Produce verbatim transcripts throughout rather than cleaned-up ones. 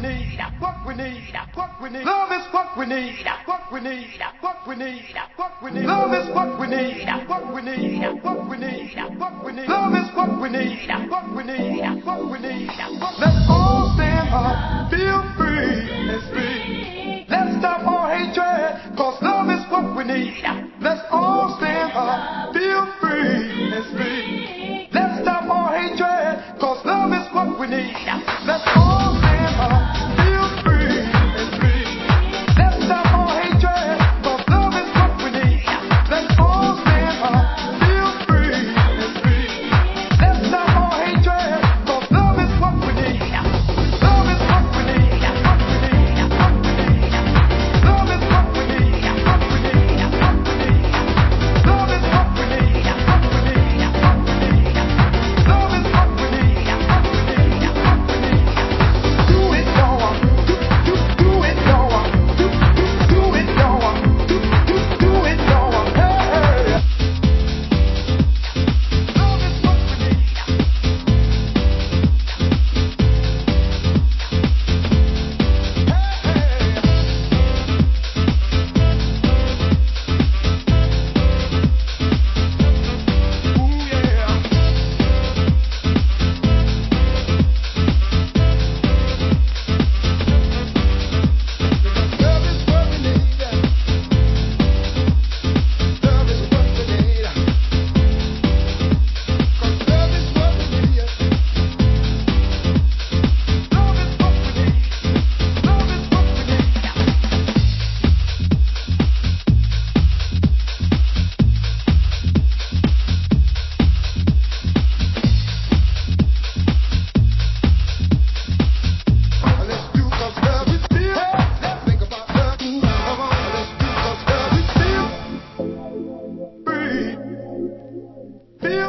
need, what we need, what we need. Love is what we need, what we need, what we need, what we need. Love is what we need, what we need, what we need, what we need. Love is what we need, what we need, what we need. Let's all stand up, feel free and speak. Let's stop all hatred, cause love is what we need. Let's all stand up, feel free and speak. Let's stop all hatred, cause love is what we need. Let's all stand up, feel free and speak. Let's stop all hatred, cause love is what we need. Let's all stand up, feel free and speak. Let's stop all hatred, cause love is what we need. Love is what we need, what we need, what we need. Love is what we need, what we need, what we need. Love is what we need, what we need, what we need. Love is what we need, what we need, what we need. Do it, y'all. Do, do, do it, y'all. Do, do, do it, y'all. Do, do, do it, y'all. Hey. Love is what we need. Ooh, yeah. Love is what we need. Love is what we need. 'Cause love is what we need. Love is what we need. Love is what we need. Let's do 'cause love is real. Let's think about love. Come on, let's do 'cause love is real. Free, feel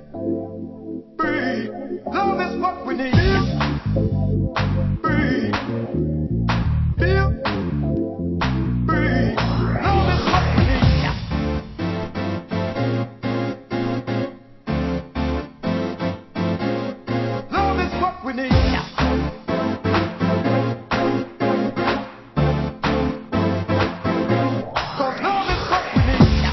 free. Love is what we need. Free, feel free. Love is what we need. Love is what we need. Cause love is what we need.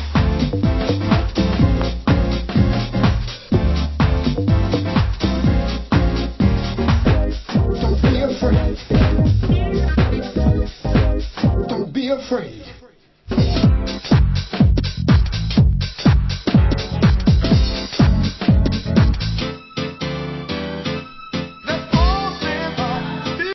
Don't be afraid. Don't be afraid.